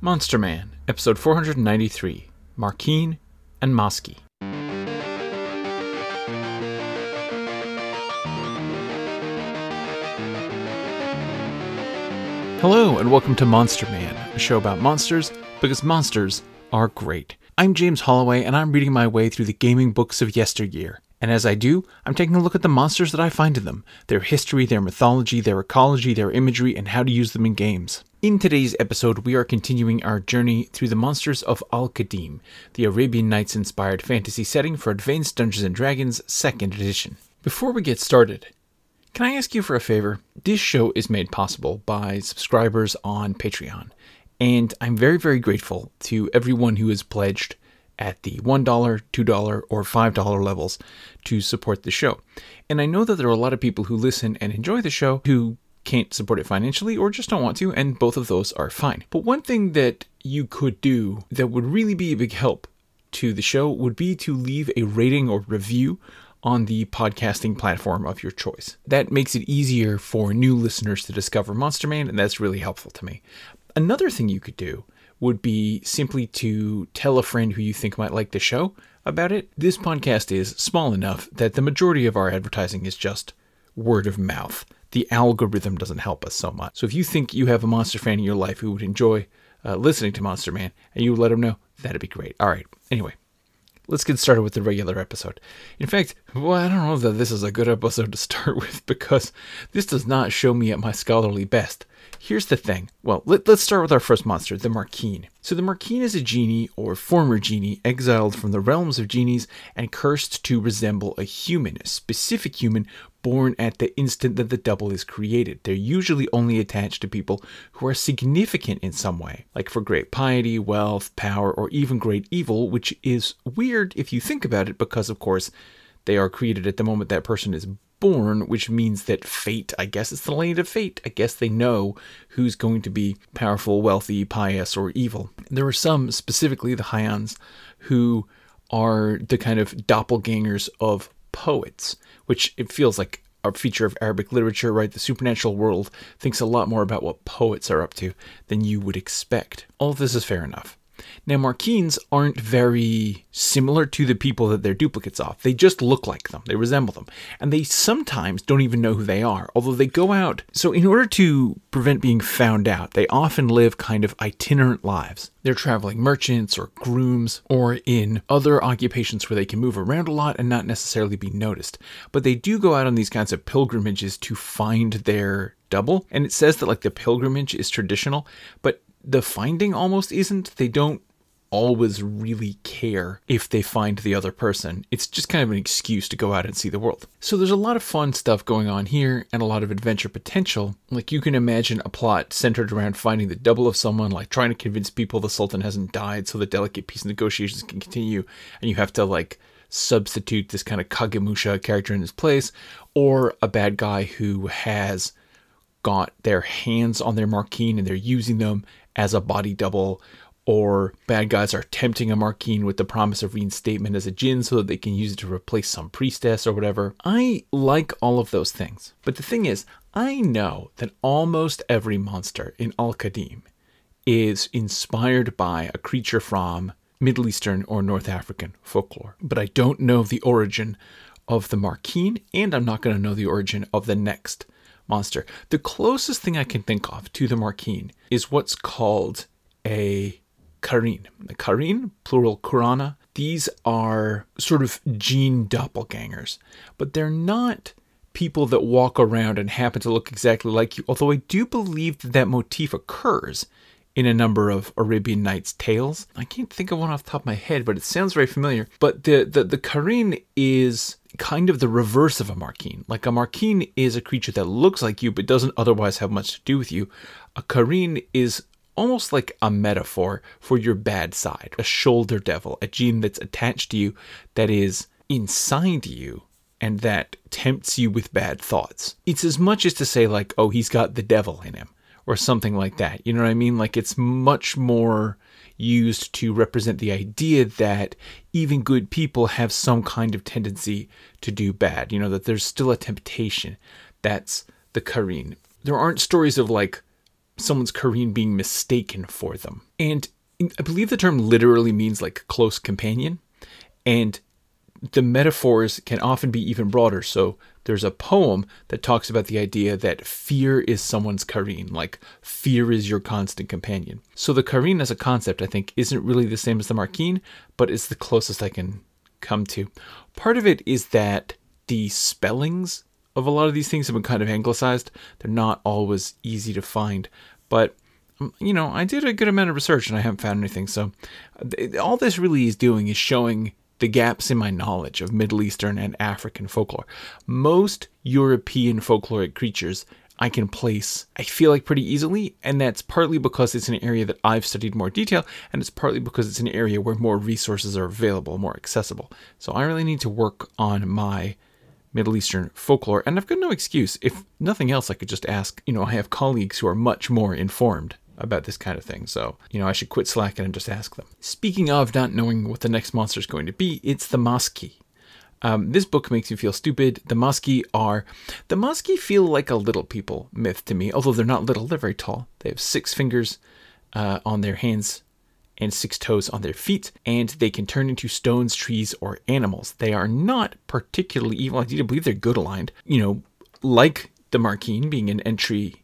Monster Man, episode 493, Markeen and Mosky. Hello and welcome to Monster Man, a show about monsters because monsters are great. I'm James Holloway and I'm reading my way through the gaming books of yesteryear. And as I do, I'm taking a look at the monsters that I find in them, their history, their mythology, their ecology, their imagery, and how to use them in games. In today's episode, we are continuing our journey through the monsters of Al-Qadim, the Arabian Nights-inspired fantasy setting for Advanced Dungeons & Dragons 2nd edition. Before we get started, can I ask you for a favor? This show is made possible by subscribers on Patreon, and I'm very, very grateful to everyone who has pledged at the $1, $2, or $5 levels to support the show. And I know that there are a lot of people who listen and enjoy the show who can't support it financially or just don't want to, and both of those are fine. But one thing that you could do that would really be a big help to the show would be to leave a rating or review on the podcasting platform of your choice. That makes it easier for new listeners to discover Monster Man, and that's really helpful to me. Another thing you could do would be simply to tell a friend who you think might like the show about it. This podcast is small enough that the majority of our advertising is just word of mouth. The algorithm doesn't help us so much. So if you think you have a monster fan in your life who would enjoy listening to Monster Man, and you would let them know, that'd be great. All right, anyway, let's get started with the regular episode. In fact, I don't know that this is a good episode to start with because this does not show me at my scholarly best. Here's the thing. Well, let's start with our first monster, the Markeen. So the Markeen is a genie, or former genie, exiled from the realms of genies and cursed to resemble a human, a specific human born at the instant that the double is created. They're usually only attached to people who are significant in some way, like for great piety, wealth, power, or even great evil, which is weird if you think about it because, of course, they are created at the moment that person is born, which means that fate, I guess it's the land of fate. I guess they know who's going to be powerful, wealthy, pious, or evil. There are some, specifically the Hyans, who are the kind of doppelgangers of poets, which it feels like a feature of Arabic literature, right? The supernatural world thinks a lot more about what poets are up to than you would expect. All of this is fair enough. Now, Markeens aren't very similar to the people that they're duplicates of. They just look like them. They resemble them. And they sometimes don't even know who they are, although they go out. So in order to prevent being found out, they often live kind of itinerant lives. They're traveling merchants or grooms or in other occupations where they can move around a lot and not necessarily be noticed. But they do go out on these kinds of pilgrimages to find their double. And it says that like the pilgrimage is traditional, but the finding almost isn't. They don't always really care if they find the other person. It's just kind of an excuse to go out and see the world. So there's a lot of fun stuff going on here and a lot of adventure potential. Like you can imagine a plot centered around finding the double of someone, like trying to convince people the Sultan hasn't died so the delicate peace negotiations can continue, and you have to like substitute this kind of Kagemusha character in his place, or a bad guy who has got their hands on their Markeen and they're using them as a body double, or bad guys are tempting a Markeen with the promise of reinstatement as a djinn so that they can use it to replace some priestess or whatever. I like all of those things. But the thing is, I know that almost every monster in Al-Qadim is inspired by a creature from Middle Eastern or North African folklore. But I don't know the origin of the Markeen, and I'm not going to know the origin of the next monster. The closest thing I can think of to the Markeen is what's called a Qareen. A Qareen, plural Qurana. These are sort of gene doppelgangers, but they're not people that walk around and happen to look exactly like you, although I do believe that motif occurs in a number of Arabian Nights tales. I can't think of one off the top of my head, but it sounds very familiar. But the Qareen is kind of the reverse of a Markeen. Like a Markeen is a creature that looks like you but doesn't otherwise have much to do with you. A Qareen is almost like a metaphor for your bad side, a shoulder devil, a gene that's attached to you that is inside you and that tempts you with bad thoughts. It's as much as to say like, oh, he's got the devil in him or something like that. You know what I mean? Like it's much more used to represent the idea that even good people have some kind of tendency to do bad. You know, that there's still a temptation. That's the Qareen. There aren't stories of like someone's Kareen being mistaken for them. And I believe the term literally means like close companion. And the metaphors can often be even broader. So there's a poem that talks about the idea that fear is someone's Kareen, like fear is your constant companion. So the Kareen as a concept, I think, isn't really the same as the Markeen, but it's the closest I can come to. Part of it is that the spellings of a lot of these things have been kind of anglicized. They're not always easy to find, but I did a good amount of research and I haven't found anything. So all this really is doing is showing the gaps in my knowledge of Middle Eastern and African folklore. Most European folkloric creatures I can place, I feel like, pretty easily, and that's partly because it's an area that I've studied more detail, and it's partly because it's an area where more resources are available, more accessible. So I really need to work on my Middle Eastern folklore, and I've got no excuse. If nothing else, I could just ask, I have colleagues who are much more informed about this kind of thing. So, I should quit slacking and just ask them. Speaking of not knowing what the next monster is going to be, it's the Maski. This book makes me feel stupid. The Maski feel like a little people myth to me, although they're not little, they're very tall. They have 6 fingers on their hands and 6 toes on their feet, and they can turn into stones, trees, or animals. They are not particularly evil. I do believe they're good aligned. Like the Markeen being an entry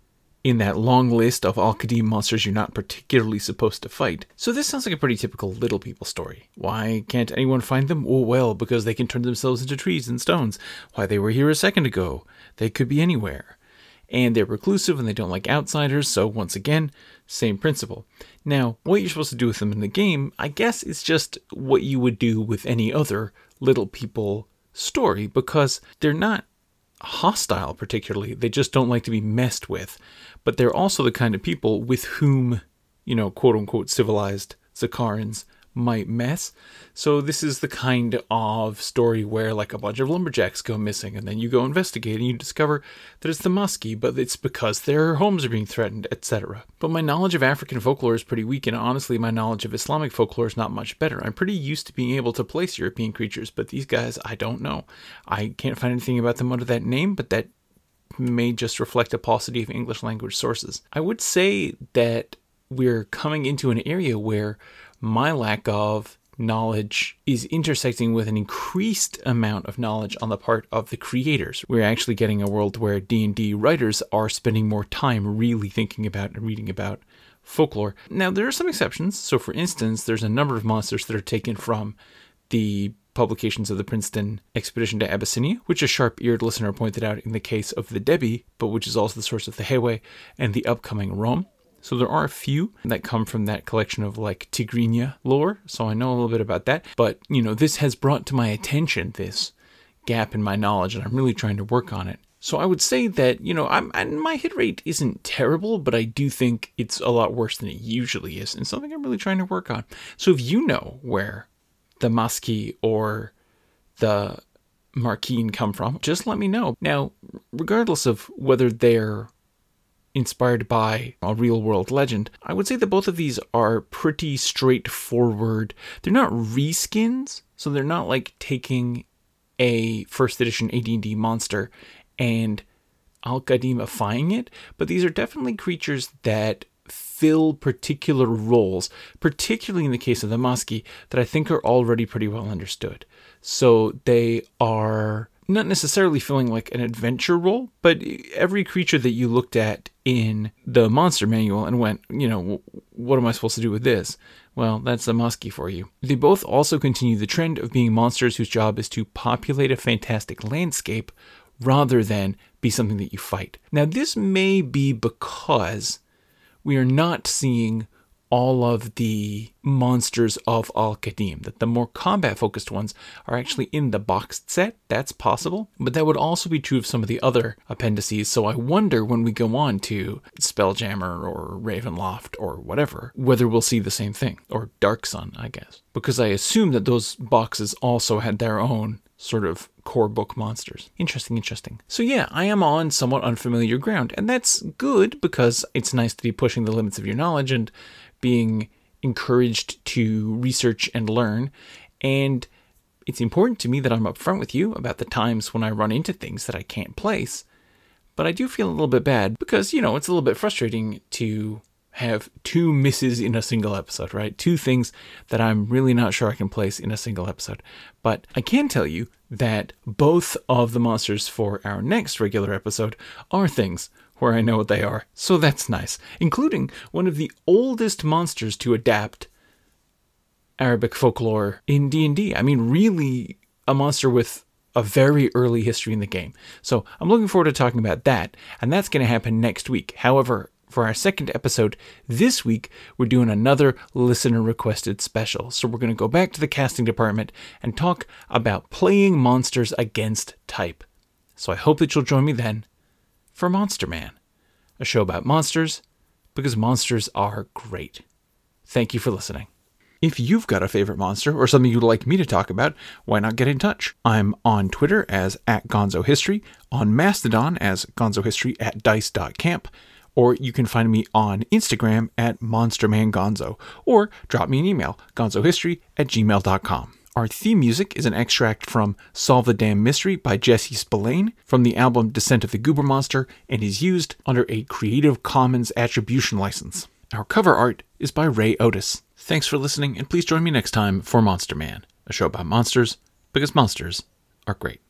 in that long list of Al-Qadim monsters you're not particularly supposed to fight. So this sounds like a pretty typical little people story. Why can't anyone find them? Oh, well, because they can turn themselves into trees and stones. Why, they were here a second ago. They could be anywhere. And they're reclusive and they don't like outsiders, so once again, same principle. Now, what you're supposed to do with them in the game, I guess, is just what you would do with any other little people story, because they're not hostile particularly. They just don't like to be messed with. But they're also the kind of people with whom, quote unquote civilized Zakarans might mess. So this is the kind of story where like a bunch of lumberjacks go missing and then you go investigate and you discover that it's the Maski, but it's because their homes are being threatened, etc. But my knowledge of African folklore is pretty weak, and honestly my knowledge of Islamic folklore is not much better. I'm pretty used to being able to place European creatures, but these guys I don't know. I can't find anything about them under that name, but that may just reflect a paucity of English language sources. I would say that we're coming into an area where my lack of knowledge is intersecting with an increased amount of knowledge on the part of the creators. We're actually getting a world where D&D writers are spending more time really thinking about and reading about folklore. Now, there are some exceptions. So, for instance, there's a number of monsters that are taken from the publications of the Princeton Expedition to Abyssinia, which a sharp-eared listener pointed out in the case of the Debbie, but which is also the source of the Hewe and the upcoming Rome. So there are a few that come from that collection of like Tigrinya lore, so I know a little bit about that. But, this has brought to my attention this gap in my knowledge, and I'm really trying to work on it. So I would say that, my hit rate isn't terrible, but I do think it's a lot worse than it usually is, and something I'm really trying to work on. So if you know where the Maski or the Markeen come from, just let me know. Now, regardless of whether they're inspired by a real-world legend, I would say that both of these are pretty straightforward. They're not reskins, so they're not like taking a first edition AD&D monster and Al-Qadim-ifying it, but these are definitely creatures that fill particular roles, particularly in the case of the Maski, that I think are already pretty well understood. So they are not necessarily feeling like an adventure role, but every creature that you looked at in the monster manual and went, what am I supposed to do with this? Well, that's the Maski for you. They both also continue the trend of being monsters whose job is to populate a fantastic landscape rather than be something that you fight. Now, this may be because we are not seeing all of the monsters of Al-Qadim, that the more combat-focused ones are actually in the boxed set. That's possible, but that would also be true of some of the other appendices, so I wonder when we go on to Spelljammer or Ravenloft or whatever, whether we'll see the same thing, or Dark Sun, I guess, because I assume that those boxes also had their own sort of core book monsters. Interesting. So yeah, I am on somewhat unfamiliar ground, and that's good because it's nice to be pushing the limits of your knowledge and being encouraged to research and learn. And it's important to me that I'm upfront with you about the times when I run into things that I can't place. But I do feel a little bit bad because, it's a little bit frustrating to have two misses in a single episode, right? Two things that I'm really not sure I can place in a single episode. But I can tell you that both of the monsters for our next regular episode are things where I know what they are. So that's nice, including one of the oldest monsters to adapt Arabic folklore in D&D. I mean, really a monster with a very early history in the game. So I'm looking forward to talking about that, and that's going to happen next week. However, for our second episode this week, we're doing another listener-requested special. So we're going to go back to the casting department and talk about playing monsters against type. So I hope that you'll join me then for Monster Man, a show about monsters because monsters are great. Thank you for listening. If you've got a favorite monster or something you'd like me to talk about, why not get in touch? I'm on Twitter as @GonzoHistory, on Mastodon as GonzoHistory@dice.camp, or you can find me on Instagram @MonstermanGonzo, or drop me an email, gonzohistory@gmail.com. Our theme music is an extract from Solve the Damn Mystery by Jesse Spillane from the album Descent of the Goober Monster and is used under a Creative Commons Attribution license. Our cover art is by Ray Otis. Thanks for listening, and please join me next time for Monster Man, a show about monsters because monsters are great.